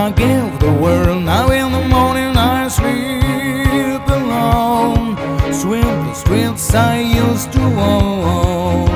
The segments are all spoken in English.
I give the world. Now in the morning I sleep alone, sweep the streets I used to own.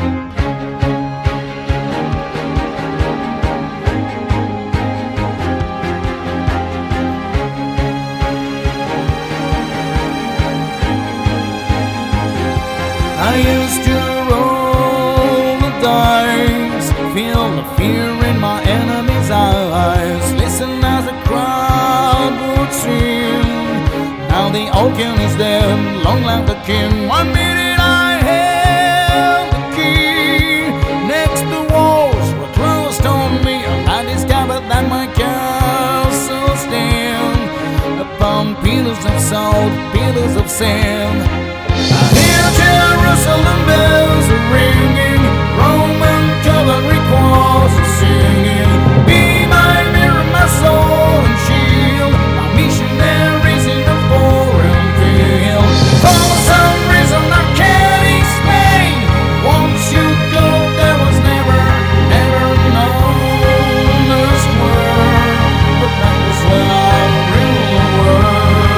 I used to roll the dice, feel the fear in my enemy's eyes, listen as the crowd would sing. Now the old king is dead, long live the king. 1 minute I held the key, next the walls were closed on me, and I discovered that my castle stand upon pillars of salt, pillars of sand. I hear Jerusalem bells are ringing, Roman cavalry choirs are singing. Be my mirror, my sword and shield, my missionaries in the foreign field. For some reason I can't explain, once you go there was never known this word, but that was when I ruled the world.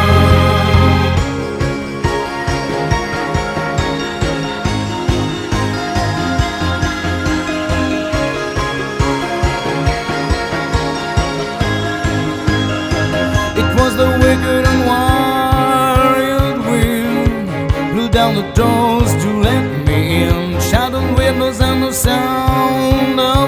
The wicked and wild wind blew down the doors to let me in, shouted windows and the sound of